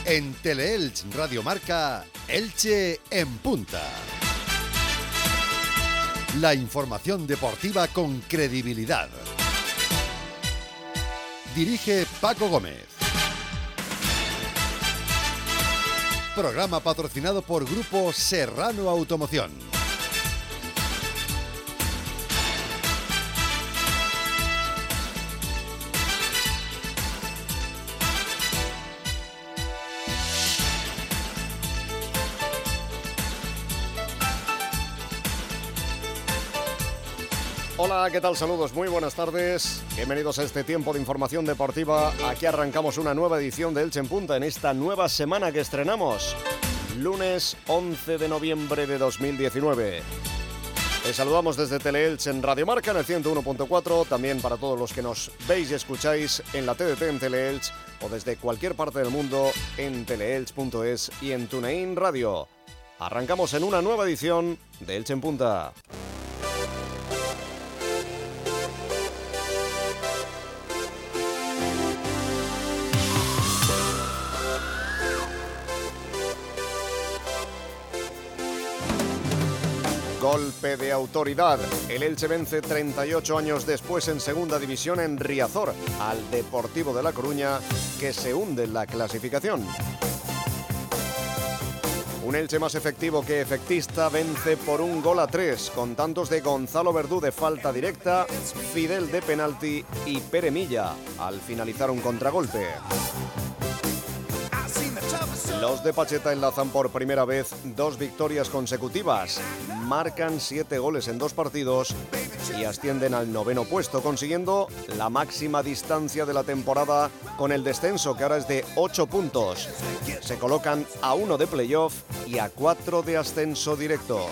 En Teleelch Radio Marca, Elche en punta. La información deportiva con credibilidad. Dirige Paco Gómez. Programa patrocinado por Grupo Serrano Automoción. Hola, ¿qué tal? Saludos, muy buenas tardes. Bienvenidos a este tiempo de información deportiva. Aquí arrancamos una nueva edición de Elche en Punta en esta nueva semana que estrenamos. Lunes 11 de noviembre de 2019. Les saludamos desde Teleelch en Radio Marca en el 101.4. También para todos los que nos veis y escucháis en la TDT en Teleelch o desde cualquier parte del mundo en teleelch.es y en TuneIn Radio. Arrancamos en una nueva edición de Elche en Punta. Golpe de autoridad. El Elche vence 38 años después en segunda división en Riazor al Deportivo de La Coruña, que se hunde en la clasificación. Un Elche más efectivo que efectista vence por 1-3 con tantos de Gonzalo Verdú de falta directa, Fidel de penalti y Pere Milla al finalizar un contragolpe. Los de Pacheta enlazan por primera vez 2 victorias consecutivas, marcan 7 goles en 2 partidos y ascienden al 9º puesto, consiguiendo la máxima distancia de la temporada con el descenso, que ahora es de 8 puntos. Se colocan a 1 de playoff y a 4 de ascenso directo.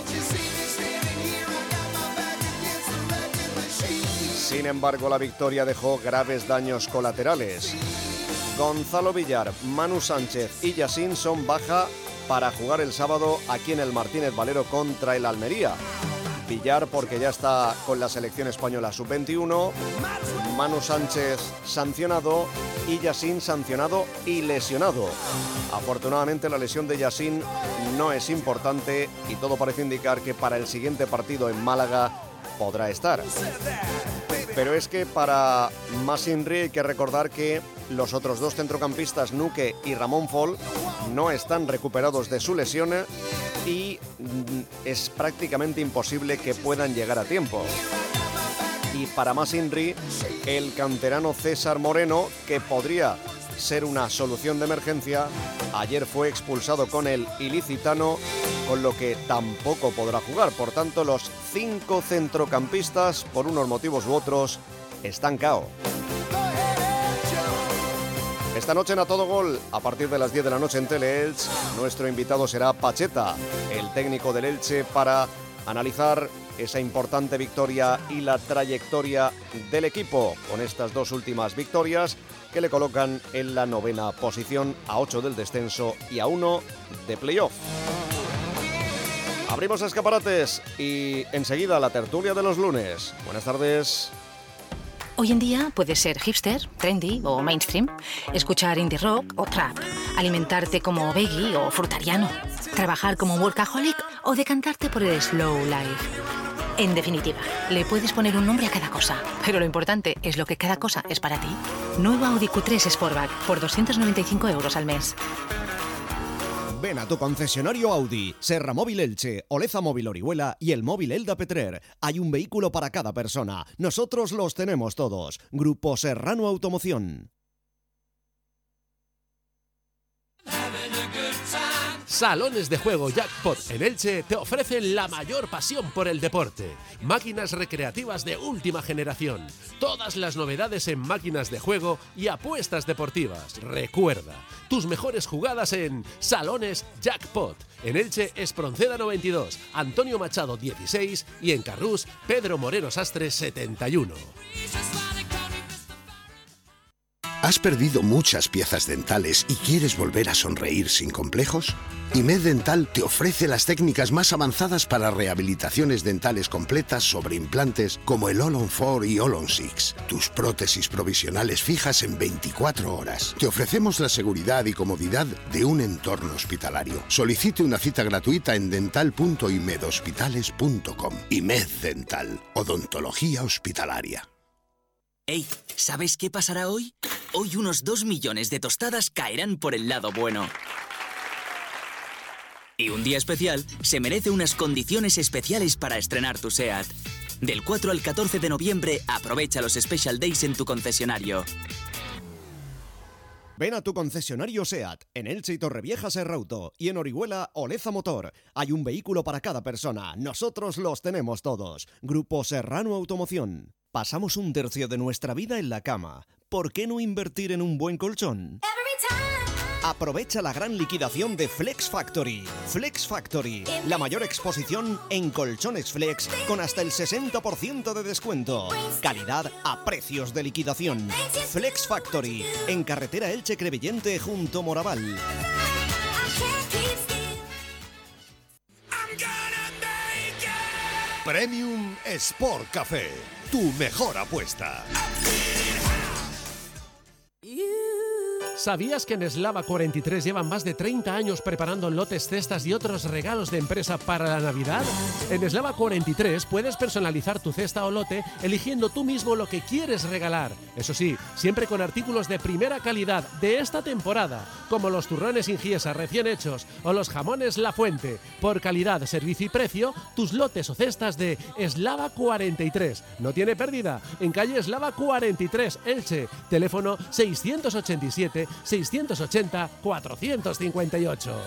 Sin embargo, la victoria dejó graves daños colaterales. Gonzalo Villar, Manu Sánchez y Yacine son baja para jugar el sábado aquí en el Martínez Valero contra el Almería. Villar porque ya está con la selección española sub-21, Manu Sánchez sancionado y Yacine sancionado y lesionado. Afortunadamente la lesión de Yacine no es importante y todo parece indicar que para el siguiente partido en Málaga podrá estar. Pero es que para Mas-Inri hay que recordar que los otros 2 centrocampistas, Nuque y Ramón Fol, no están recuperados de su lesión y es prácticamente imposible que puedan llegar a tiempo. Y para Mas-Inri, el canterano César Moreno, que podría ser una solución de emergencia, ayer fue expulsado con el ilicitano, con lo que tampoco podrá jugar. Por tanto, los 5 centrocampistas, por unos motivos u otros, están KO. Esta noche en A Todo Gol, a partir de las 10 de la noche en Teleelch, nuestro invitado será Pacheta, el técnico del Elche, para analizar esa importante victoria y la trayectoria del equipo con estas 2 últimas victorias que le colocan en la 9ª posición, a 8 del descenso y a 1 de playoff. Abrimos escaparates y enseguida la tertulia de los lunes. Buenas tardes. Hoy en día puedes ser hipster, trendy o mainstream, escuchar indie rock o trap, alimentarte como veggie o frutariano, trabajar como workaholic o decantarte por el slow life. En definitiva, le puedes poner un nombre a cada cosa, pero lo importante es lo que cada cosa es para ti. Nuevo Audi Q3 Sportback por 295 € al mes. Ven a tu concesionario Audi, Serra Móvil Elche, Oleza Móvil Orihuela y el Móvil Elda Petrer. Hay un vehículo para cada persona. Nosotros los tenemos todos. Grupo Serrano Automoción. Salones de juego Jackpot en Elche te ofrecen la mayor pasión por el deporte. Máquinas recreativas de última generación. Todas las novedades en máquinas de juego y apuestas deportivas. Recuerda, tus mejores jugadas en Salones Jackpot. En Elche, Espronceda 92, Antonio Machado 16 y en Carrús, Pedro Moreno Sastre 71. ¿Has perdido muchas piezas dentales y quieres volver a sonreír sin complejos? IMED Dental te ofrece las técnicas más avanzadas para rehabilitaciones dentales completas sobre implantes como el All-on 4 y All-on 6. Tus prótesis provisionales fijas en 24 horas. Te ofrecemos la seguridad y comodidad de un entorno hospitalario. Solicite una cita gratuita en dental.imedhospitales.com. IMED Dental. Odontología hospitalaria. Ey, ¿sabes qué pasará hoy? Hoy unos 2 millones de tostadas caerán por el lado bueno. Y un día especial se merece unas condiciones especiales para estrenar tu SEAT. Del 4 al 14 de noviembre, aprovecha los Special Days en tu concesionario. Ven a tu concesionario SEAT, en Elche y Torrevieja Serrauto, y en Orihuela Oleza Motor. Hay un vehículo para cada persona, nosotros los tenemos todos. Grupo Serrano Automoción. Pasamos un tercio de nuestra vida en la cama. ¿Por qué no invertir en un buen colchón? Aprovecha la gran liquidación de Flex Factory. Flex Factory, la mayor exposición en colchones flex con hasta el 60% de descuento. Calidad a precios de liquidación. Flex Factory, en carretera Elche-Crevillente junto Moraval. Premium Sport Café, tu mejor apuesta. ¿Sabías que en Eslava 43 llevan más de 30 años preparando lotes, cestas y otros regalos de empresa para la Navidad? En Eslava 43 puedes personalizar tu cesta o lote eligiendo tú mismo lo que quieres regalar. Eso sí, siempre con artículos de primera calidad de esta temporada, como los turrones Ingiesa recién hechos o los jamones La Fuente. Por calidad, servicio y precio, tus lotes o cestas de Eslava 43. No tiene pérdida. En calle Eslava 43, Elche. Teléfono 687 680 458.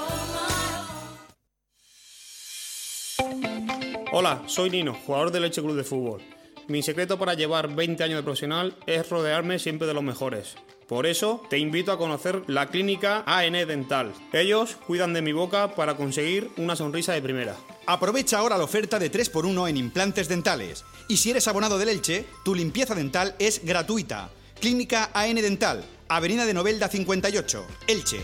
Hola, soy Nino, jugador del Elche Club de Fútbol. Mi secreto para llevar 20 años de profesional es rodearme siempre de los mejores. Por eso te invito a conocer la clínica AN Dental. Ellos cuidan de mi boca para conseguir una sonrisa de primera. Aprovecha ahora la oferta de 3x1 en implantes dentales. Y si eres abonado del Elche, tu limpieza dental es gratuita. Clínica AN Dental, Avenida de Novelda 58, Elche.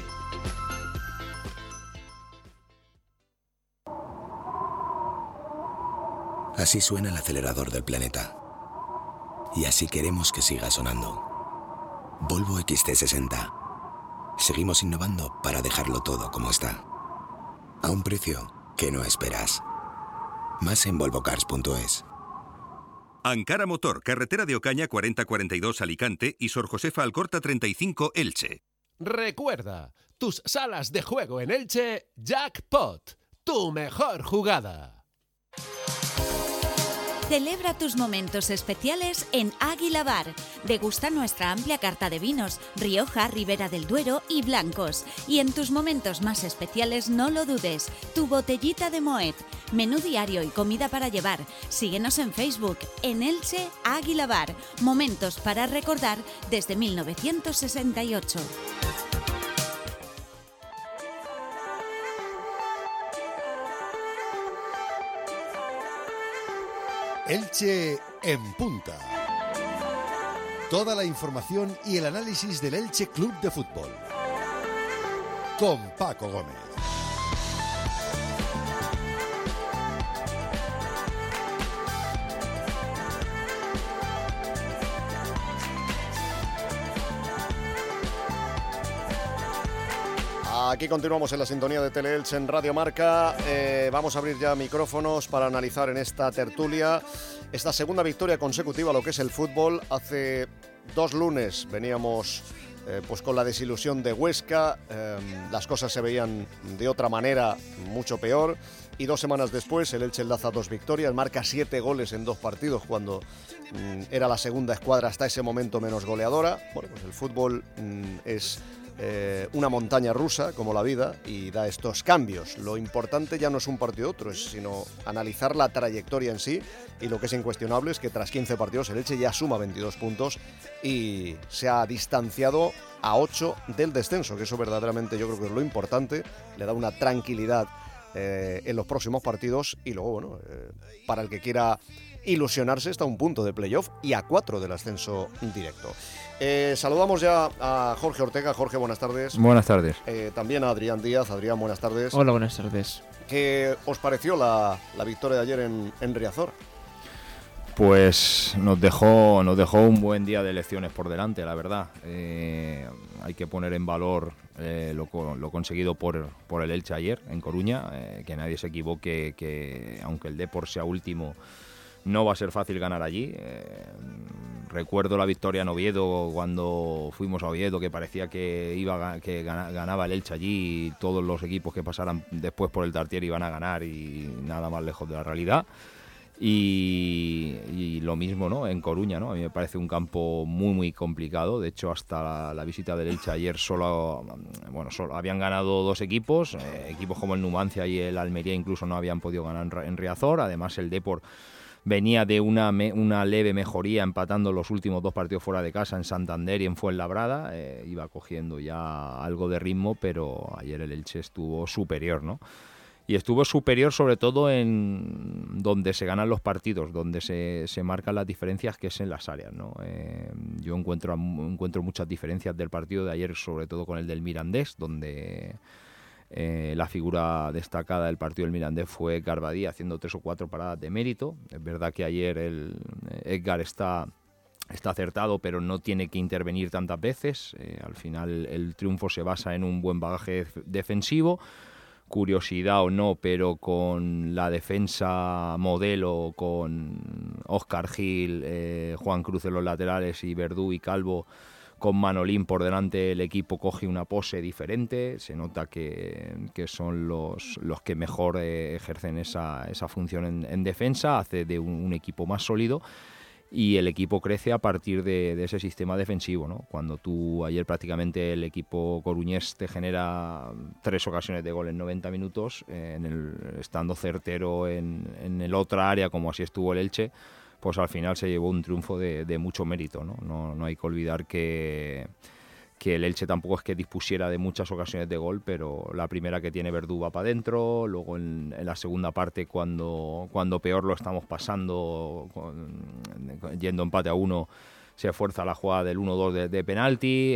Así suena el acelerador del planeta. Y así queremos que siga sonando. Volvo XT60. Seguimos innovando para dejarlo todo como está. A un precio que no esperas. Más en volvocars.es. Ankara Motor, carretera de Ocaña 4042 Alicante y Sor Josefa Alcorta 35 Elche. Recuerda, tus salas de juego en Elche, Jackpot, tu mejor jugada. Celebra tus momentos especiales en Águila Bar. Degusta nuestra amplia carta de vinos, Rioja, Ribera del Duero y blancos. Y en tus momentos más especiales no lo dudes, tu botellita de Moet. Menú diario y comida para llevar. Síguenos en Facebook, en Elche Águila Bar. Momentos para recordar desde 1968. Elche en punta. Toda la información y el análisis del Elche Club de Fútbol. Con Paco Gómez. Aquí continuamos en la sintonía de Teleelche en Radio Marca. Vamos a abrir ya micrófonos para analizar en esta tertulia esta segunda victoria consecutiva a lo que es el fútbol. Hace 2 lunes veníamos pues con la desilusión de Huesca. Las cosas se veían de otra manera, mucho peor. Y 2 semanas después el Elche enlaza 2 victorias, marca 7 goles en 2 partidos cuando era la segunda escuadra hasta ese momento menos goleadora. Bueno, pues el fútbol es una montaña rusa como la vida y da estos cambios. Lo importante ya no es un partido otro, sino analizar la trayectoria en sí, y lo que es incuestionable es que tras 15 partidos el Elche ya suma 22 puntos y se ha distanciado a 8 del descenso, que eso verdaderamente yo creo que es lo importante, le da una tranquilidad en los próximos partidos. Y luego, bueno, para el que quiera ilusionarse, está a un punto de playoff y a 4 del ascenso directo. Saludamos ya a Jorge Ortega. Jorge, buenas tardes. Buenas tardes. También a Adrián Díaz. Adrián, buenas tardes. Hola, buenas tardes. ¿Qué os pareció la victoria de ayer en Riazor? Pues nos dejó un buen día de elecciones por delante, la verdad. Hay que poner en valor lo conseguido por el Elche ayer en Coruña, que nadie se equivoque, que aunque el Depor sea último, no va a ser fácil ganar allí. Recuerdo la victoria en Oviedo, cuando fuimos a Oviedo, que parecía que ganaba el Elche allí, y todos los equipos que pasaran después por el Tartiere iban a ganar, y nada más lejos de la realidad. Y lo mismo, ¿no?, en Coruña, ¿no? A mí me parece un campo muy muy complicado. De hecho, hasta la visita del Elche ayer solo habían ganado 2 equipos. Equipos como el Numancia y el Almería incluso no habían podido ganar en Riazor. Además, el Depor venía de una leve mejoría, empatando los últimos 2 partidos fuera de casa en Santander y en Fuenlabrada. Iba cogiendo ya algo de ritmo, pero ayer el Elche estuvo superior, ¿no? Y estuvo superior sobre todo en donde se ganan los partidos, donde se marcan las diferencias, que es en las áreas, ¿no? Yo encuentro muchas diferencias del partido de ayer, sobre todo con el del Mirandés, donde la figura destacada del partido del Mirandés fue Garbadí, haciendo 3 o 4 paradas de mérito. Es verdad que ayer el Edgar está acertado, pero no tiene que intervenir tantas veces. Al final el triunfo se basa en un buen bagaje defensivo. Curiosidad o no, pero con la defensa modelo, con Óscar Gil, Juan Cruz en los laterales y Verdú y Calvo con Manolín por delante, el equipo coge una pose diferente. Se nota que son los que mejor ejercen esa función en defensa, hace de un equipo más sólido. Y el equipo crece a partir de ese sistema defensivo, ¿no? Cuando ayer prácticamente el equipo coruñés te genera 3 ocasiones de gol en 90 minutos, estando certero en el otra área, como así estuvo el Elche, pues al final se llevó un triunfo de mucho mérito, ¿no? No hay que olvidar que el Elche tampoco es que dispusiera de muchas ocasiones de gol, pero la primera que tiene Verdú va para adentro. Luego en la segunda parte, cuando peor lo estamos pasando, yendo empate a 1, se fuerza la jugada del 1-2 de penalti.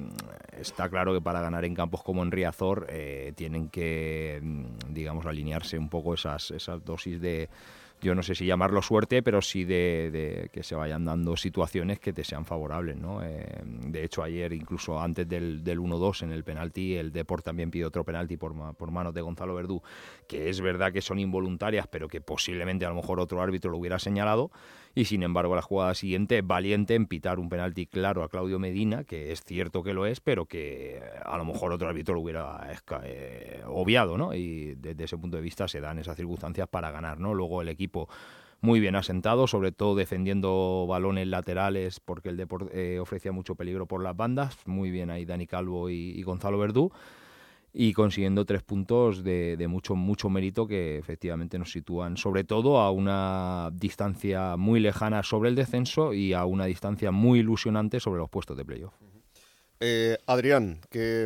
Está claro que para ganar en campos como en Riazor tienen que, digamos, alinearse un poco esas dosis de, yo no sé si llamarlo suerte, pero sí de que se vayan dando situaciones que te sean favorables, ¿no? De hecho, ayer, incluso antes del 1-2 en el penalti, el Depor también pide otro penalti por manos de Gonzalo Verdú, que es verdad que son involuntarias, pero que posiblemente a lo mejor otro árbitro lo hubiera señalado. Y sin embargo, la jugada siguiente, valiente en pitar un penalti claro a Claudio Medina, que es cierto que lo es, pero que a lo mejor otro árbitro lo hubiera obviado, ¿no? Y desde ese punto de vista se dan esas circunstancias para ganar, ¿no? Luego el equipo muy bien asentado, sobre todo defendiendo balones laterales, porque el Depor ofrecía mucho peligro por las bandas. Muy bien ahí Dani Calvo y Gonzalo Verdú, y consiguiendo 3 puntos de mucho mérito, que efectivamente nos sitúan sobre todo a una distancia muy lejana sobre el descenso y a una distancia muy ilusionante sobre los puestos de playoff. Adrián,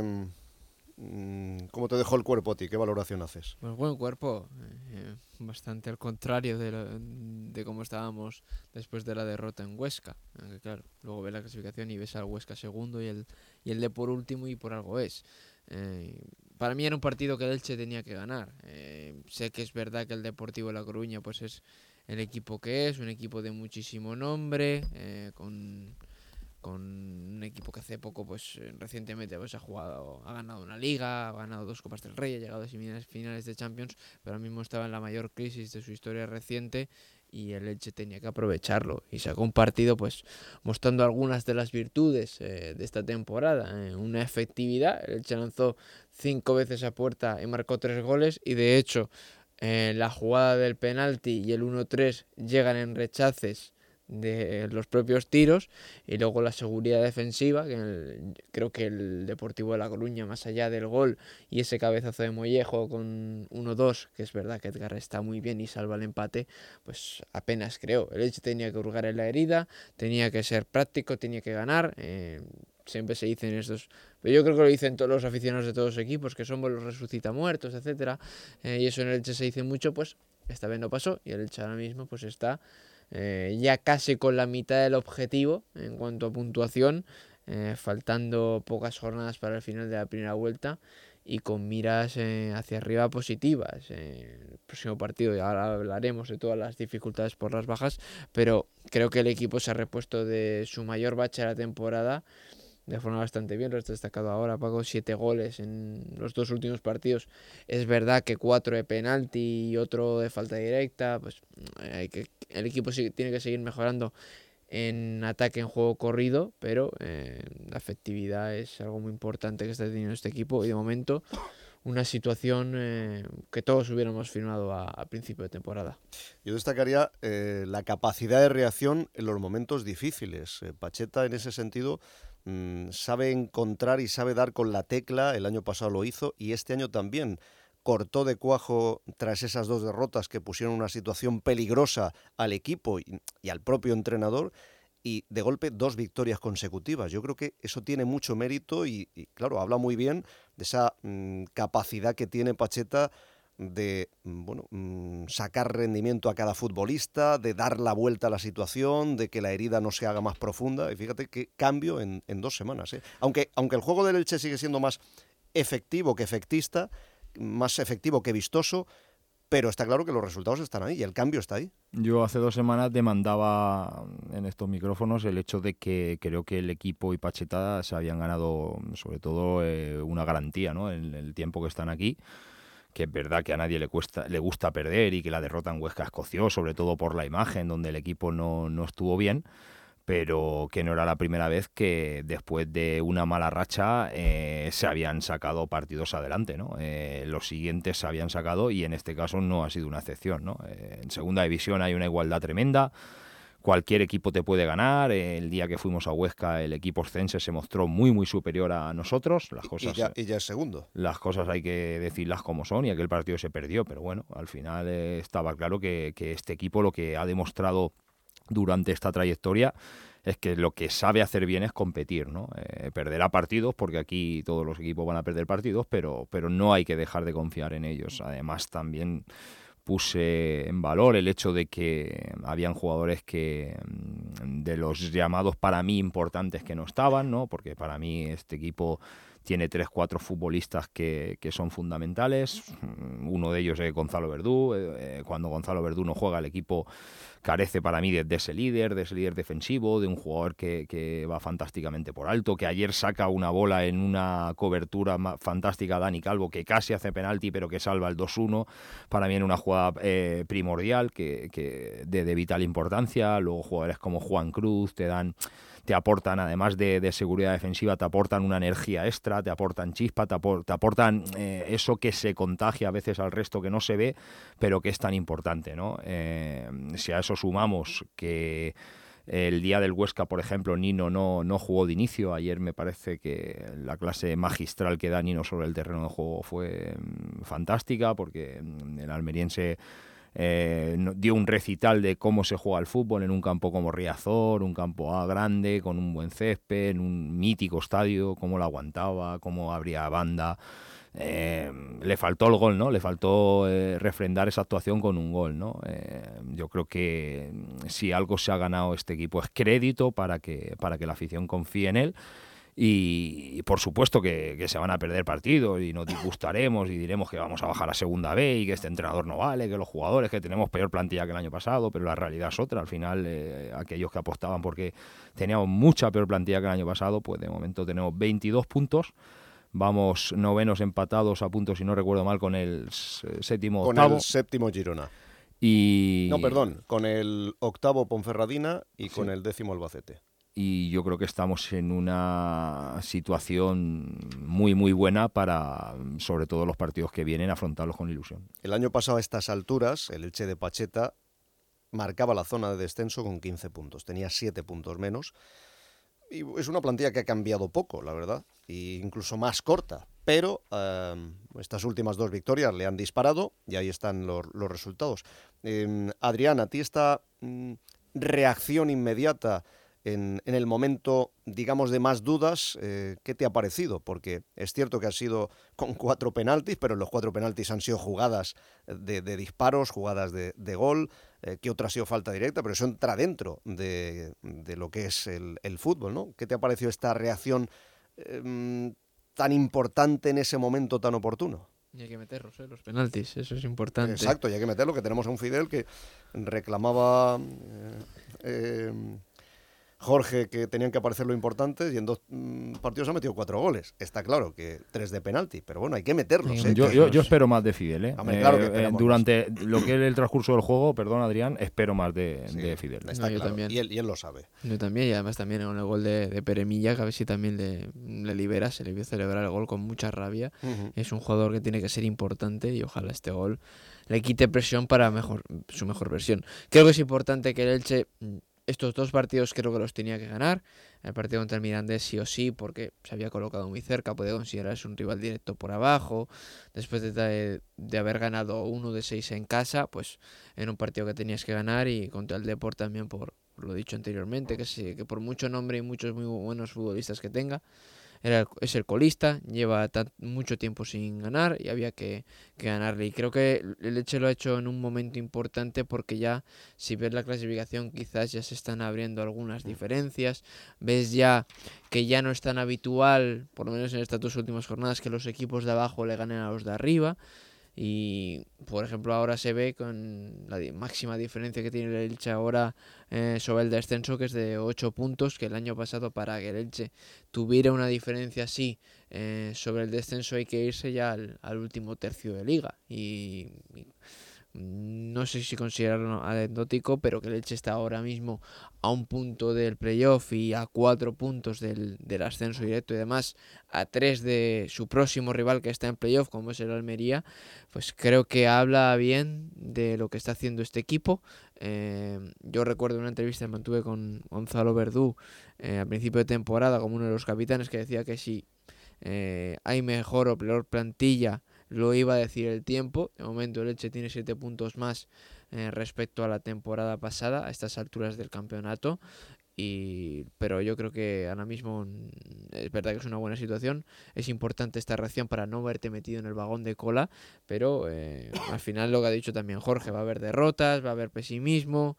¿cómo te dejó el cuerpo a ti? ¿Qué valoración haces? Pues buen cuerpo, bastante al contrario de cómo estábamos después de la derrota en Huesca. Aunque claro, luego ves la clasificación y ves al Huesca segundo y el Depor último, y por algo es. Para mí era un partido que el Elche tenía que ganar. Sé que es verdad que el Deportivo de La Coruña pues es el equipo que es, un equipo de muchísimo nombre, con un equipo que hace poco, pues recientemente pues ha ganado una liga, ha ganado 2 Copas del Rey, ha llegado a finales de Champions, pero ahora mismo estaba en la mayor crisis de su historia reciente, y el Elche tenía que aprovecharlo y sacó un partido pues mostrando algunas de las virtudes de esta temporada. Una efectividad, el Elche lanzó 5 veces a puerta y marcó 3 goles, y de hecho la jugada del penalti y el 1-3 llegan en rechaces de los propios tiros, y luego la seguridad defensiva, que creo que el Deportivo de La Coruña, más allá del gol y ese cabezazo de Mollejo con 1-2, que es verdad que Edgar está muy bien y salva el empate, pues apenas creo. El Elche tenía que hurgar en la herida, tenía que ser práctico, tenía que ganar. siempre se dicen estos, pero yo creo que lo dicen todos los aficionados de todos los equipos, que somos los resucitamuertos, etcétera, y eso en el Elche se dice mucho, pues esta vez no pasó, y el Elche ahora mismo pues está ya casi con la mitad del objetivo en cuanto a puntuación, faltando pocas jornadas para el final de la primera vuelta y con miras hacia arriba positivas. El próximo partido, y ahora hablaremos de todas las dificultades por las bajas, pero creo que el equipo se ha repuesto de su mayor bache de la temporada de forma bastante bien. Lo has destacado ahora, Paco, 7 goles en los 2 últimos partidos. Es verdad que 4 de penalti y otro de falta directa, pues el equipo tiene que seguir mejorando en ataque, en juego corrido, pero la efectividad es algo muy importante que está teniendo este equipo, y de momento una situación que todos hubiéramos firmado a principio de temporada. Yo destacaría la capacidad de reacción en los momentos difíciles. Pacheta, en ese sentido, sabe encontrar y sabe dar con la tecla. El año pasado lo hizo y este año también. Cortó de cuajo tras esas 2 derrotas que pusieron una situación peligrosa al equipo y al propio entrenador, y de golpe 2 victorias consecutivas. Yo creo que eso tiene mucho mérito y claro, habla muy bien de esa capacidad que tiene Pacheta de sacar rendimiento a cada futbolista, de dar la vuelta a la situación, de que la herida no se haga más profunda. Y fíjate qué cambio en 2 semanas. Aunque el juego del Elche sigue siendo más efectivo que efectista, más efectivo que vistoso, pero está claro que los resultados están ahí y el cambio está ahí. Yo hace 2 semanas demandaba en estos micrófonos el hecho de que creo que el equipo y Pacheta se habían ganado sobre todo una garantía, ¿no? En el tiempo que están aquí, que es verdad que a nadie le gusta perder y que la derrota en Huesca escoció, sobre todo por la imagen, donde el equipo no estuvo bien, pero que no era la primera vez que después de una mala racha se habían sacado partidos adelante, ¿no? Los siguientes se habían sacado y en este caso no ha sido una excepción, ¿no? En segunda división hay una igualdad tremenda, cualquier equipo te puede ganar. El día que fuimos a Huesca el equipo oscense se mostró muy superior a nosotros. Las cosas, y ya es segundo. Las cosas hay que decirlas como son, y aquel partido se perdió, pero bueno, al final estaba claro que este equipo lo que ha demostrado durante esta trayectoria es que lo que sabe hacer bien es competir, ¿no? Perderá partidos, porque aquí todos los equipos van a perder partidos, pero no hay que dejar de confiar en ellos. Además, también puse en valor el hecho de que habían jugadores que de los llamados para mí importantes que no estaban, ¿no? Porque para mí este equipo tiene 3-4 futbolistas que son fundamentales. Uno de ellos es Gonzalo Verdú. Cuando Gonzalo Verdú no juega, el equipo carece para mí de ese líder defensivo, de un jugador que va fantásticamente por alto, que ayer saca una bola en una cobertura fantástica a Dani Calvo, que casi hace penalti, pero que salva el 2-1. Para mí en una jugada primordial, que de vital importancia. Luego jugadores como Juan Cruz te aportan, además de seguridad defensiva, te aportan una energía extra, te aportan chispa, te aportan eso que se contagia a veces al resto, que no se ve, pero que es tan importante, ¿no? Si a eso sumamos que el día del Huesca, por ejemplo, Nino no jugó de inicio. Ayer me parece que la clase magistral que da Nino sobre el terreno de juego fue fantástica, porque el almeriense dio un recital de cómo se juega el fútbol en un campo como Riazor, un campo grande, con un buen césped, en un mítico estadio, cómo lo aguantaba, cómo abría banda. Le faltó el gol, ¿no? Le faltó refrendar esa actuación con un gol, ¿no? Yo creo que si algo se ha ganado este equipo es crédito para que la afición confíe en él. Y por supuesto que se van a perder partidos y nos disgustaremos y diremos que vamos a bajar a segunda B y que este entrenador no vale, que los jugadores, que tenemos peor plantilla que el año pasado, pero la realidad es otra. Al final, aquellos que apostaban porque teníamos mucha peor plantilla que el año pasado, pues de momento tenemos 22 puntos. Vamos novenos empatados a puntos, si no recuerdo mal, con el séptimo octavo. Con el séptimo Girona. Con el octavo Ponferradina y con el 10º Albacete. Y yo creo que estamos en una situación muy buena para, sobre todo los partidos que vienen, afrontarlos con ilusión. El año pasado a estas alturas, el Elche de Pacheta marcaba la zona de descenso con 15 puntos, tenía 7 puntos menos, y es una plantilla que ha cambiado poco, la verdad, e incluso más corta, pero estas últimas 2 victorias le han disparado y ahí están los resultados. Adrián, ¿a ti esta reacción inmediata en el momento, digamos, de más dudas, ¿qué te ha parecido? Porque es cierto que ha sido con 4 penaltis, pero en los 4 penaltis han sido jugadas de disparos, jugadas de gol, que otra ha sido falta directa, pero eso entra dentro de lo que es el fútbol, ¿no? ¿Qué te ha parecido esta reacción tan importante en ese momento tan oportuno? Y hay que meterlos, los penaltis, eso es importante. Exacto, y hay que meterlo, que tenemos a un Fidel que reclamaba Jorge que tenían que aparecer lo importante y en 2 partidos ha metido 4 goles. Está claro que 3 de penalti, pero bueno, hay que meterlos. Yo espero más de Fidel. Hombre, claro que durante lo que es el transcurso del juego, perdón Adrián, espero más de Fidel. Está yo claro, también. Y él lo sabe. Yo también, y además también con el gol de Peremilla, que a ver si también le libera, se le vio celebrar el gol con mucha rabia. Es un jugador que tiene que ser importante y ojalá este gol le quite presión para su mejor versión. Creo que es importante que el Elche, estos 2 partidos creo que los tenía que ganar. El partido contra el Mirandés sí o sí, porque se había colocado muy cerca, puede considerarse un rival directo por abajo. Después de haber ganado 1 de 6 en casa, pues en un partido que tenías que ganar, y contra el Depor también, por lo dicho anteriormente, que por mucho nombre y muchos muy buenos futbolistas que tenga, es el colista, lleva mucho tiempo sin ganar y había que ganarle. Y creo que el Elche lo ha hecho en un momento importante, porque ya, si ves la clasificación, quizás ya se están abriendo algunas diferencias. Ves ya que ya no es tan habitual, por lo menos en estas 2 últimas jornadas, que los equipos de abajo le ganen a los de arriba. Y, por ejemplo, ahora se ve con la máxima diferencia que tiene el Elche ahora sobre el descenso, que es de 8 puntos, que el año pasado, para que el Elche tuviera una diferencia así sobre el descenso, hay que irse ya al último tercio de liga. Y no sé si considerarlo anecdótico, pero que el Elche está ahora mismo a 1 punto del playoff y a 4 puntos del ascenso directo, y además a 3 de su próximo rival que está en playoff, como es el Almería. Pues creo que habla bien de lo que está haciendo este equipo. Yo recuerdo una entrevista que mantuve con Gonzalo Verdú a principio de temporada, como uno de los capitanes, que decía que si hay mejor o peor plantilla lo iba a decir el tiempo. De momento el Elche tiene 7 puntos más respecto a la temporada pasada, a estas alturas del campeonato. Pero yo creo que ahora mismo es verdad que es una buena situación. Es importante esta reacción para no verte metido en el vagón de cola, pero al final, lo que ha dicho también Jorge, va a haber derrotas, va a haber pesimismo,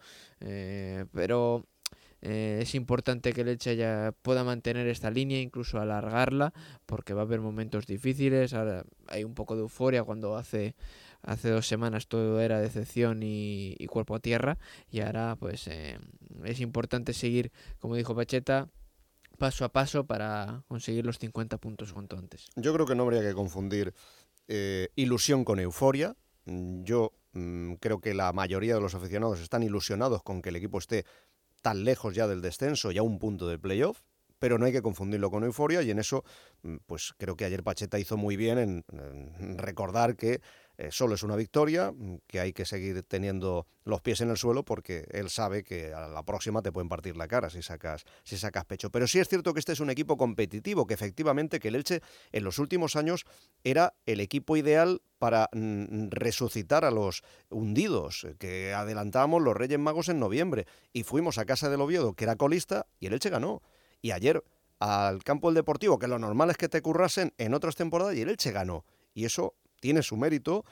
pero es importante que el Elche ya pueda mantener esta línea, incluso alargarla, porque va a haber momentos difíciles. Ahora hay un poco de euforia, cuando hace 2 semanas todo era decepción y cuerpo a tierra, y ahora pues es importante seguir, como dijo Pacheta, paso a paso para conseguir los 50 puntos cuanto antes. Yo creo que no habría que confundir ilusión con euforia. Yo creo que la mayoría de los aficionados están ilusionados con que el equipo esté tan lejos ya del descenso, ya a 1 punto del playoff, pero no hay que confundirlo con euforia, y en eso pues creo que ayer Pacheta hizo muy bien en recordar que solo es una victoria, que hay que seguir teniendo los pies en el suelo, porque él sabe que a la próxima te pueden partir la cara si sacas pecho. Pero sí es cierto que este es un equipo competitivo, que efectivamente que el Elche en los últimos años era el equipo ideal para resucitar a los hundidos, que adelantábamos los Reyes Magos en noviembre, y fuimos a casa del Oviedo, que era colista, y el Elche ganó. Y ayer al campo del Deportivo, que lo normal es que te currasen en otras temporadas, y el Elche ganó. Y eso tiene su mérito,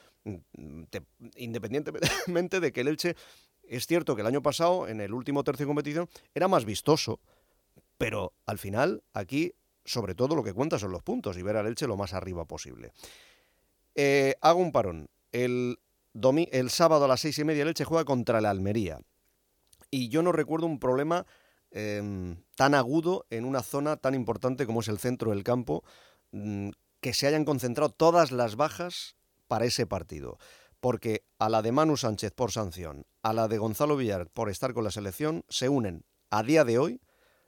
independientemente de que el Elche, es cierto que el año pasado, en el último tercio de competición, era más vistoso, pero al final aquí, sobre todo, lo que cuenta son los puntos y ver al Elche lo más arriba posible. Hago un parón. El sábado a las 6:30 el Elche juega contra el Almería, y yo no recuerdo un problema tan agudo en una zona tan importante como es el centro del campo, que se hayan concentrado todas las bajas para ese partido, porque a la de Manu Sánchez por sanción, a la de Gonzalo Villar por estar con la selección, se unen a día de hoy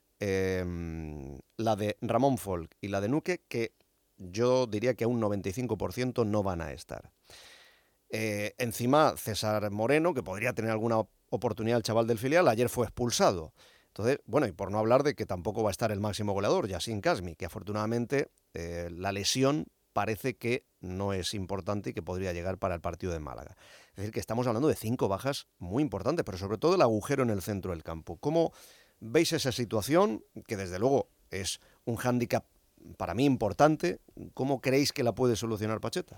la de Ramón Folk y la de Nuque, que yo diría que a un 95% no van a estar. Encima César Moreno, que podría tener alguna oportunidad el chaval del filial, ayer fue expulsado. Entonces, bueno, y por no hablar de que tampoco va a estar el máximo goleador, Yacine Kasmi, que afortunadamente la lesión parece que no es importante y que podría llegar para el partido de Málaga. Es decir, que estamos hablando de 5 bajas muy importantes, pero sobre todo el agujero en el centro del campo. ¿Cómo ¿Veis esa situación, que desde luego es un hándicap para mí importante? ¿Cómo creéis que la puede solucionar Pacheta?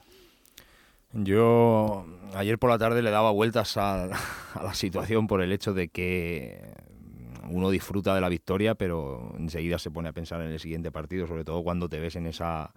Yo ayer por la tarde le daba vueltas a la situación por el hecho de que uno disfruta de la victoria, pero enseguida se pone a pensar en el siguiente partido, sobre todo cuando te ves en esa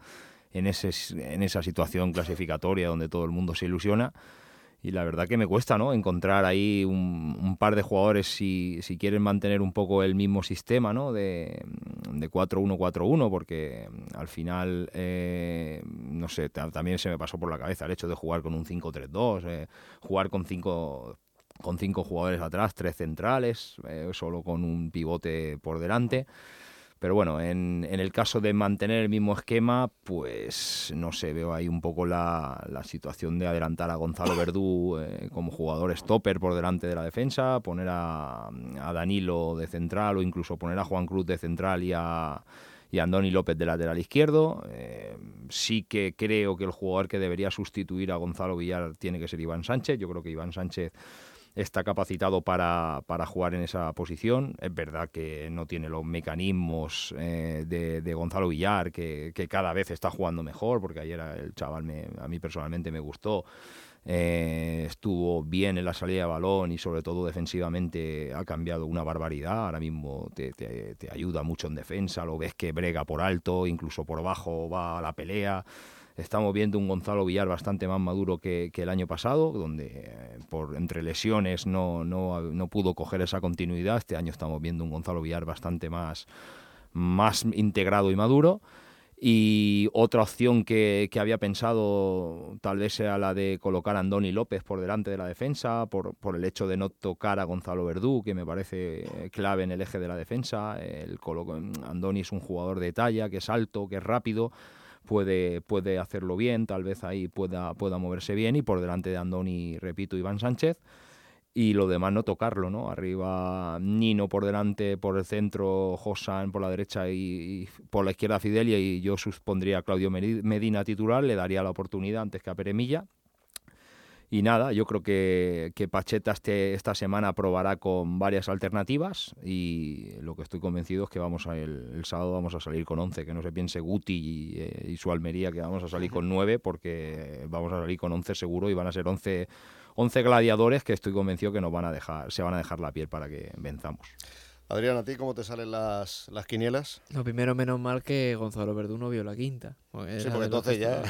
situación clasificatoria donde todo el mundo se ilusiona. Y la verdad que me cuesta, ¿no?, encontrar ahí un par de jugadores si quieren mantener un poco el mismo sistema, ¿no?, de 4-1-4-1, porque al final, no sé, también se me pasó por la cabeza el hecho de jugar con un 5-3-2, jugar con cinco jugadores atrás, 3 centrales, solo con un pivote por delante. Pero bueno, en el caso de mantener el mismo esquema, pues no sé, veo ahí un poco la situación de adelantar a Gonzalo Verdú como jugador stopper por delante de la defensa, poner a Danilo de central o incluso poner a Juan Cruz de central y a Andoni López de lateral izquierdo. Sí que creo que el jugador que debería sustituir a Gonzalo Villar tiene que ser Iván Sánchez. Yo creo que Iván Sánchez está capacitado para jugar en esa posición. Es verdad que no tiene los mecanismos de Gonzalo Villar, que cada vez está jugando mejor, porque ayer el chaval a mí personalmente me gustó. Estuvo bien en la salida de balón y sobre todo defensivamente ha cambiado una barbaridad. Ahora mismo te ayuda mucho en defensa, lo ves que brega por alto, incluso por bajo va a la pelea. Estamos viendo un Gonzalo Villar bastante más maduro que el año pasado, donde entre lesiones no pudo coger esa continuidad. Este año estamos viendo un Gonzalo Villar bastante más integrado y maduro. Y otra opción que había pensado tal vez sea la de colocar a Andoni López por delante de la defensa, por el hecho de no tocar a Gonzalo Verdú, que me parece clave en el eje de la defensa. Andoni es un jugador de talla, que es alto, que es rápido, puede hacerlo bien, tal vez ahí pueda moverse bien, y por delante de Andoni, repito, Iván Sánchez, y lo demás no tocarlo, ¿no? Arriba Nino por delante, por el centro Josan por la derecha y por la izquierda Fidelia, y yo pondría a Claudio Medina titular, le daría la oportunidad antes que a Pere Milla. Y nada, yo creo que Pacheta esta semana probará con varias alternativas, y lo que estoy convencido es que el sábado vamos a salir con 11, que no se piense Guti y su Almería que vamos a salir con 9, porque vamos a salir con 11 seguro, y van a ser 11 gladiadores que estoy convencido que se van a dejar la piel para que venzamos. Adrián, ¿a ti cómo te salen las quinielas? Lo primero, menos mal que Gonzalo Verdú no vio la quinta. Sí, porque entonces ya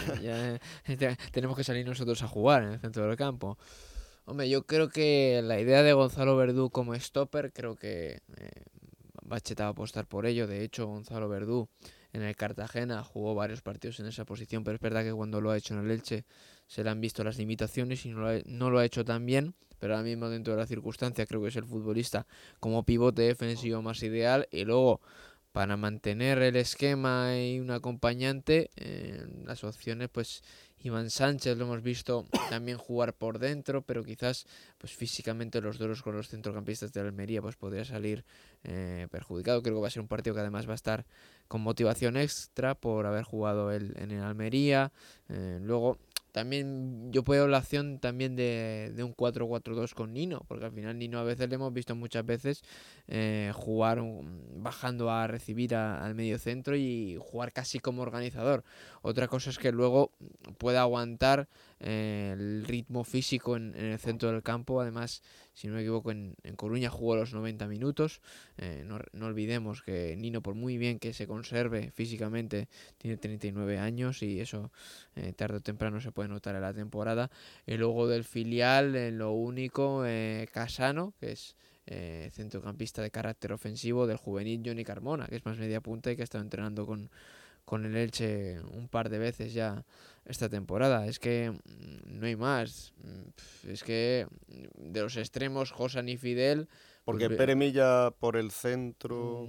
tenemos que salir nosotros a jugar en el centro del campo. Hombre, yo creo que la idea de Gonzalo Verdú como stopper, creo que Pacheta va a apostar por ello. De hecho, Gonzalo Verdú en el Cartagena jugó varios partidos en esa posición, pero es verdad que cuando lo ha hecho en el Elche se le han visto las limitaciones y no lo ha hecho tan bien, pero ahora mismo dentro de la circunstancia creo que es el futbolista como pivote defensivo más ideal. Y luego, para mantener el esquema y un acompañante, las opciones, pues Iván Sánchez lo hemos visto también jugar por dentro, pero quizás pues físicamente los duelos con los centrocampistas de la Almería pues podría salir perjudicado. Creo que va a ser un partido que además va a estar con motivación extra por haber jugado en el Almería. Luego también yo puedo la opción también de un 4-4-2 con Nino, porque al final Nino a veces le hemos visto muchas veces jugar bajando a recibir al medio centro y jugar casi como organizador. Otra cosa es que luego pueda aguantar el ritmo físico en el centro del campo. Además, si no me equivoco, en Coruña jugó los 90 minutos. No olvidemos que Nino, por muy bien que se conserve físicamente, tiene 39 años y eso tarde o temprano se puede notar en la temporada. Y luego del filial, lo único, Casano, que es centrocampista de carácter ofensivo del juvenil Johnny Carmona, que es más media punta y que ha estado entrenando con el Elche un par de veces ya esta temporada. Es que no hay más. Es que de los extremos, Josan y Fidel... Porque pues, Pere Milla por el centro...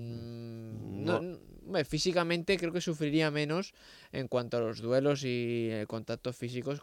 físicamente creo que sufriría menos en cuanto a los duelos y contactos físicos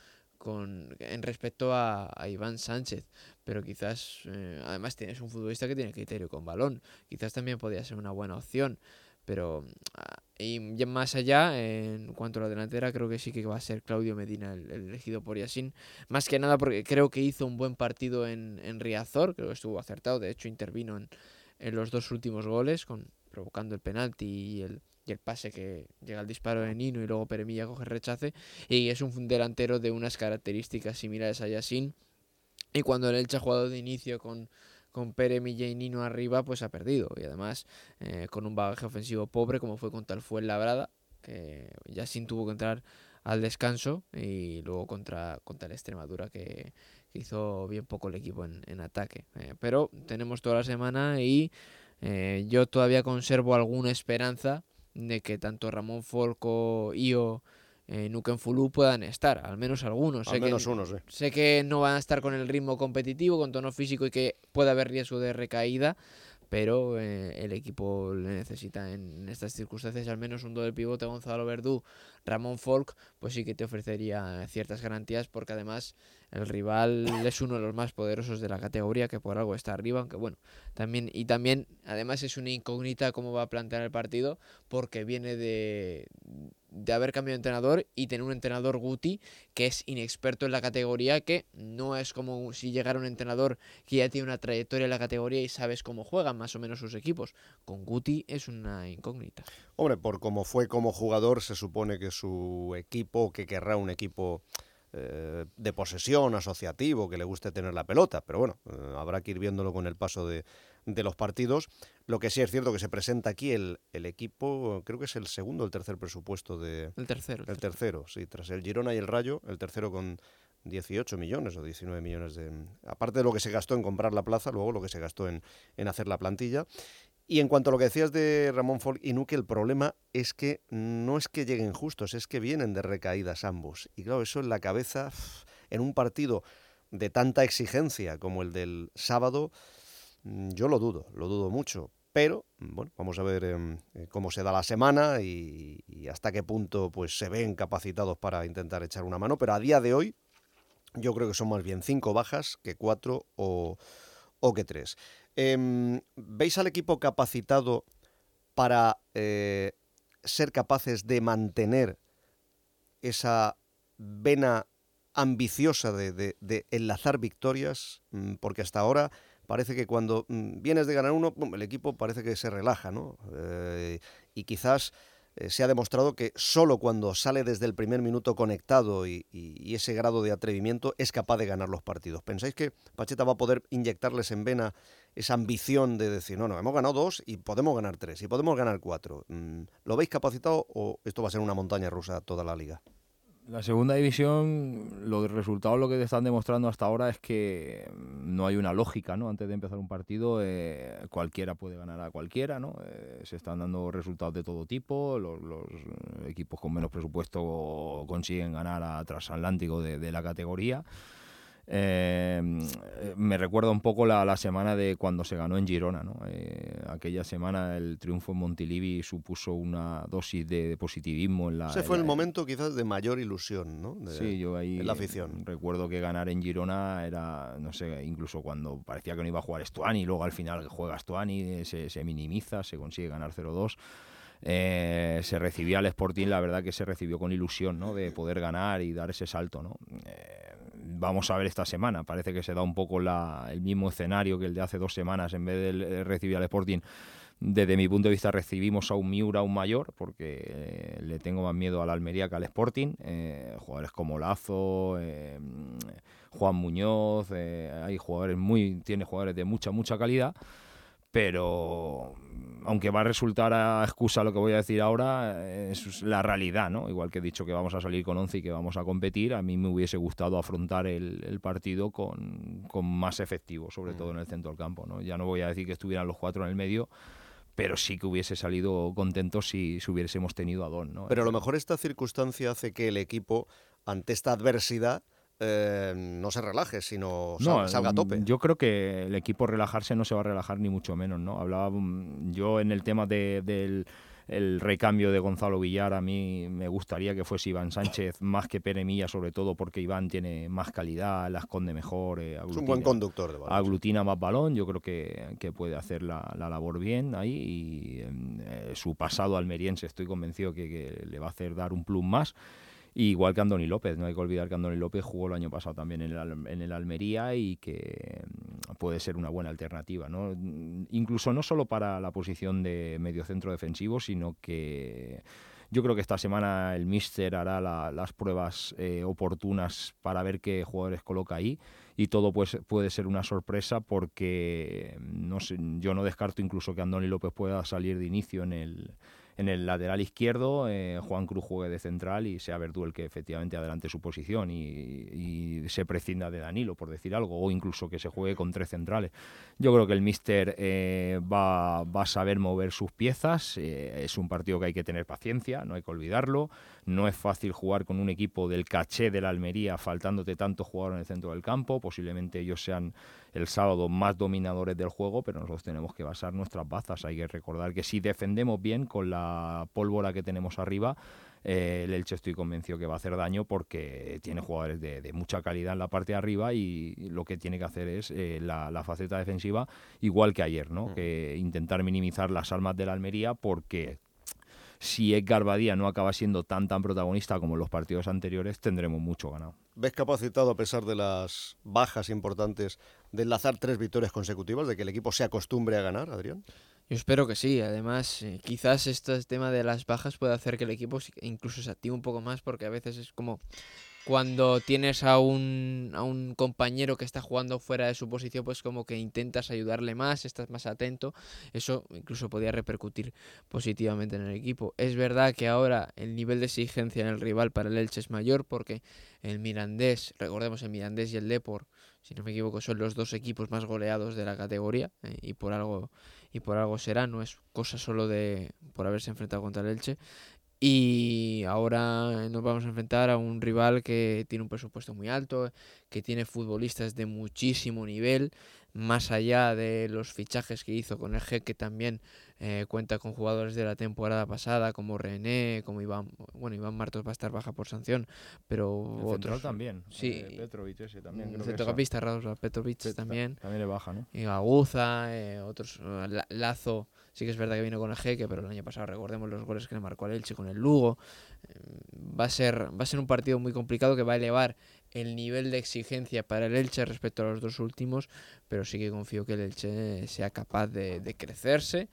en respecto a Iván Sánchez, pero quizás además tienes un futbolista que tiene criterio con balón, quizás también podría ser una buena opción. Pero y más allá, en cuanto a la delantera, creo que sí que va a ser Claudio Medina el elegido por Yacine. Más que nada porque creo que hizo un buen partido en Riazor, creo que estuvo acertado, de hecho intervino en los 2 últimos goles, provocando el penalti y el pase que llega al disparo de Nino y luego Pere Milla coge rechace, y es un delantero de unas características similares a Yacine, y cuando el Elche ha jugado de inicio con Pere Milla y Nino arriba, pues ha perdido, y además con un bagaje ofensivo pobre como fue contra el Fuenlabrada, que Yacine tuvo que entrar al descanso, y luego contra el Extremadura, que hizo bien poco el equipo en ataque, pero tenemos toda la semana y yo todavía conservo alguna esperanza de que tanto Ramón Folk o Io Nukenfulu puedan estar, al menos algunos. Al menos unos, sí. Sé que no van a estar con el ritmo competitivo, con tono físico, y que puede haber riesgo de recaída, pero el equipo le necesita en estas circunstancias. Al menos un doble pivote, Gonzalo Verdú, Ramón Folk, pues sí que te ofrecería ciertas garantías, porque además el rival es uno de los más poderosos de la categoría, que por algo está arriba, aunque bueno, también además es una incógnita cómo va a plantear el partido, porque viene de haber cambiado de entrenador y tener un entrenador, Guti, que es inexperto en la categoría, que no es como si llegara un entrenador que ya tiene una trayectoria en la categoría y sabes cómo juegan más o menos sus equipos. Con Guti es una incógnita. Hombre, por cómo fue como jugador, se supone que su equipo, que querrá un equipo de posesión, asociativo, que le guste tener la pelota, pero bueno, habrá que ir viéndolo con el paso de los partidos. Lo que sí es cierto que se presenta aquí el equipo, creo que es el segundo o el tercer presupuesto de... El tercero, sí, tras el Girona y el Rayo, el tercero con 18 millones o 19 millones de... Aparte de lo que se gastó en comprar la plaza, luego lo que se gastó en hacer la plantilla. Y en cuanto a lo que decías de Ramón Folk y Nuque, el problema es que no es que lleguen justos, es que vienen de recaídas ambos. Y claro, eso en la cabeza, en un partido de tanta exigencia como el del sábado, yo lo dudo mucho. Pero, bueno, vamos a ver cómo se da la semana y hasta qué punto pues se ven capacitados para intentar echar una mano. Pero a día de hoy, yo creo que son más bien 5 bajas que 4 o que 3. ¿Veis al equipo capacitado para ser capaces de mantener esa vena ambiciosa de enlazar victorias? Porque hasta ahora parece que cuando vienes de ganar uno, el equipo parece que se relaja, ¿no? Y quizás se ha demostrado que solo cuando sale desde el primer minuto conectado y ese grado de atrevimiento es capaz de ganar los partidos. ¿Pensáis que Pacheta va a poder inyectarles en vena esa ambición de decir, no, hemos ganado 2 y podemos ganar 3 y podemos ganar 4? ¿Lo veis capacitado o esto va a ser una montaña rusa toda la liga? La segunda división, los resultados lo que te están demostrando hasta ahora es que no hay una lógica, ¿no? Antes de empezar un partido, cualquiera puede ganar a cualquiera, ¿no? Se están dando resultados de todo tipo, los equipos con menos presupuesto consiguen ganar a Transatlántico de la categoría. Me recuerda un poco la semana de cuando se ganó en Girona, ¿no? Aquella semana el triunfo en Montilivi supuso una dosis de positivismo en la... Ese fue el momento quizás de mayor ilusión, ¿no? Sí, yo ahí en la afición. Recuerdo que ganar en Girona era, no sé, incluso cuando parecía que no iba a jugar Stuani, luego al final juega Stuani, se minimiza, se consigue ganar 0-2. Se recibía al Sporting, la verdad que se recibió con ilusión, ¿no? De poder ganar y dar ese salto, ¿no? Vamos a ver esta semana, parece que se da un poco el mismo escenario que el de hace 2 semanas. En vez de recibir al Sporting, desde mi punto de vista recibimos a un Miura, un mayor, porque le tengo más miedo al Almería que al Sporting. Jugadores como Lazo, Juan Muñoz, tiene jugadores de mucha calidad. Pero aunque va a resultar a excusa lo que voy a decir ahora, es la realidad, ¿no? Igual que he dicho que vamos a salir con 11 y que vamos a competir, a mí me hubiese gustado afrontar el partido con más efectivo, sobre todo en el centro del campo, ¿no? Ya no voy a decir que estuvieran los 4 en el medio, pero sí que hubiese salido contento si hubiésemos tenido a Don, ¿no? Pero a lo mejor esta circunstancia hace que el equipo, ante esta adversidad, no se relaje, sino salga a tope. Yo creo que el equipo relajarse no se va a relajar ni mucho menos, ¿no? Hablaba yo en el tema del recambio de Gonzalo Villar. A mí me gustaría que fuese Iván Sánchez más que Pere Milla, sobre todo porque Iván tiene más calidad, la esconde mejor, es un buen conductor de balón, aglutina más balón. Yo creo que puede hacer la labor bien ahí, y su pasado almeriense estoy convencido que le va a hacer dar un plus más. Igual que Andoni López, no hay que olvidar que Andoni López jugó el año pasado también en el Almería y que puede ser una buena alternativa, ¿no? Incluso no solo para la posición de mediocentro defensivo, sino que yo creo que esta semana el míster hará las pruebas oportunas para ver qué jugadores coloca ahí, y todo pues, puede ser una sorpresa, porque no sé, yo no descarto incluso que Andoni López pueda salir de inicio en el lateral izquierdo, Juan Cruz juegue de central y sea Verdú el que efectivamente adelante su posición y se prescinda de Danilo, por decir algo, o incluso que se juegue con 3 centrales. Yo creo que el míster va a saber mover sus piezas. Es un partido que hay que tener paciencia, no hay que olvidarlo. No es fácil jugar con un equipo del caché de la Almería, faltándote tantos jugadores en el centro del campo. Posiblemente ellos sean el sábado más dominadores del juego, pero nosotros tenemos que basar nuestras bazas. Hay que recordar que si defendemos bien con la pólvora que tenemos arriba, el Elche estoy convencido que va a hacer daño, porque tiene jugadores de mucha calidad en la parte de arriba, y lo que tiene que hacer es la faceta defensiva, igual que ayer, ¿no? Que intentar minimizar las armas de la Almería, porque si Edgar Badía no acaba siendo tan protagonista como en los partidos anteriores, tendremos mucho ganado. ¿Ves capacitado, a pesar de las bajas importantes, de enlazar 3 victorias consecutivas, de que el equipo se acostumbre a ganar, Adrián? Yo espero que sí. Además, quizás este tema de las bajas puede hacer que el equipo incluso se active un poco más, porque a veces es como cuando tienes a un compañero que está jugando fuera de su posición, pues como que intentas ayudarle más, estás más atento. Eso incluso podría repercutir positivamente en el equipo. Es verdad que ahora el nivel de exigencia en el rival para el Elche es mayor, porque el Mirandés, recordemos, el Mirandés y el Depor, si no me equivoco, son los 2 equipos más goleados de la categoría, y por algo será, no es cosa solo por haberse enfrentado contra el Elche. Y ahora nos vamos a enfrentar a un rival que tiene un presupuesto muy alto, que tiene futbolistas de muchísimo nivel, más allá de los fichajes que hizo con el G, que también cuenta con jugadores de la temporada pasada, como René, como Iván. Bueno, Iván Martos va a estar baja por sanción, pero el otros también. Sí, Petrovic ese también. El centrocampista Radoslav Petrovic también. También le baja, ¿no? Y Aguza, otros. Lazo, sí que es verdad que vino con el G, pero el año pasado recordemos los goles que le marcó al Elche con el Lugo. Va a ser un partido muy complicado, que va a elevar el nivel de exigencia para el Elche respecto a los 2 últimos, pero sí que confío que el Elche sea capaz de crecerse,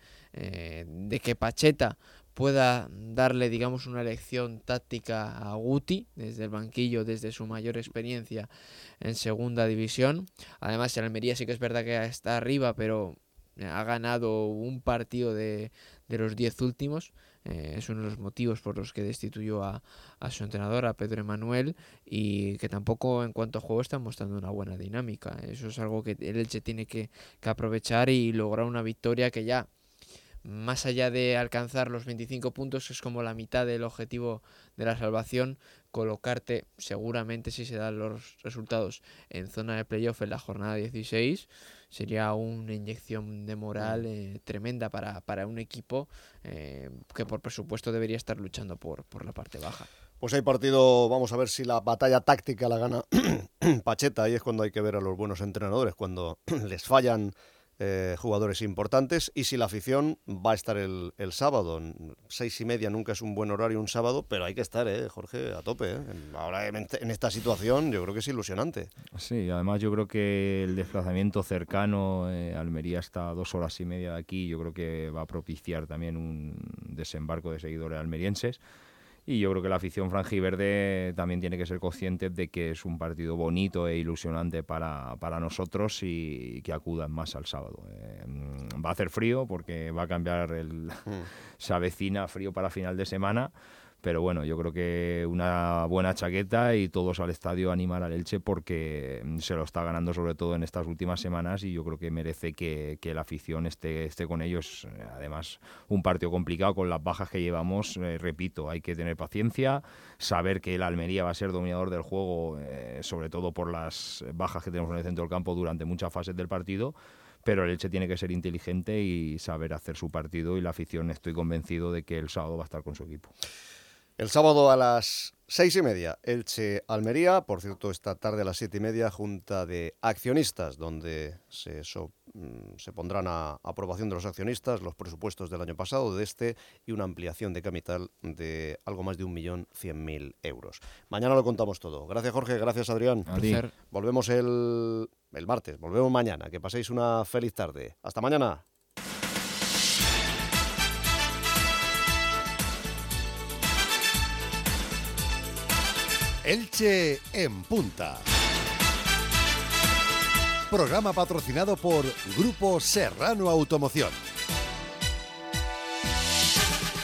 de que Pacheta pueda darle, digamos, una lección táctica a Guti desde el banquillo, desde su mayor experiencia en segunda división. Además, el Almería sí que es verdad que está arriba, pero ha ganado un partido de los 10 últimos. Es uno de los motivos por los que destituyó a su entrenador, a Pedro Emanuel, y que tampoco en cuanto a juego está mostrando una buena dinámica. Eso es algo que el Elche tiene que aprovechar y lograr una victoria que ya, más allá de alcanzar los 25 puntos, es como la mitad del objetivo de la salvación. Colocarte seguramente, si se dan los resultados, en zona de playoff en la jornada 16 sería una inyección de moral tremenda para un equipo que por presupuesto debería estar luchando por la parte baja. Pues hay partido, vamos a ver si la batalla táctica la gana Pacheta. Ahí es cuando hay que ver a los buenos entrenadores, cuando les fallan jugadores importantes, y si la afición va a estar el sábado. 6:30 nunca es un buen horario un sábado, pero hay que estar, Jorge, a tope. Ahora en esta situación yo creo que es ilusionante. Sí, además yo creo que el desplazamiento cercano, Almería está a 2 horas y media de aquí, yo creo que va a propiciar también un desembarco de seguidores almerienses. Y yo creo que la afición franjiverde también tiene que ser consciente de que es un partido bonito e ilusionante para nosotros, y que acudan más al sábado. Va a hacer frío, porque va a cambiar se avecina frío para final de semana, pero bueno, yo creo que una buena chaqueta y todos al estadio a animar al Elche, porque se lo está ganando sobre todo en estas últimas semanas, y yo creo que merece que la afición esté con ellos. Además, un partido complicado con las bajas que llevamos, repito, hay que tener paciencia, saber que el Almería va a ser dominador del juego, sobre todo por las bajas que tenemos en el centro del campo durante muchas fases del partido, pero el Elche tiene que ser inteligente y saber hacer su partido, y la afición, estoy convencido de que el sábado va a estar con su equipo. El sábado a las 6:30, Elche-Almería. Por cierto, esta tarde a las 7:30, junta de accionistas, donde se pondrán a aprobación de los accionistas los presupuestos del año pasado, de este, y una ampliación de capital de algo más de 1.100.000 euros. Mañana lo contamos todo. Gracias, Jorge. Gracias, Adrián. A ti. Volvemos el el martes. Volvemos mañana. Que paséis una feliz tarde. Hasta mañana. Elche en Punta. Programa patrocinado por Grupo Serrano Automoción.